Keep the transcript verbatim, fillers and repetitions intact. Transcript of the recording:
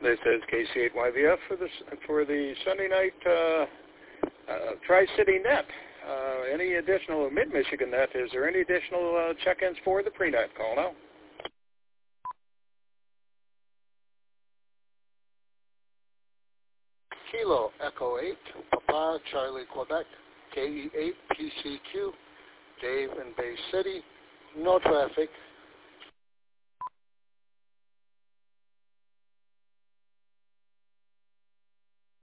This is K C eight Y V F for the, for the Sunday night uh, uh, Tri-City Net. Uh, any additional Mid-Michigan Net? Is there any additional uh, check-ins for the pre-net? Call now. Kilo Echo eight, Papa Charlie Quebec, K E eight P C Q, Dave in Bay City. No traffic.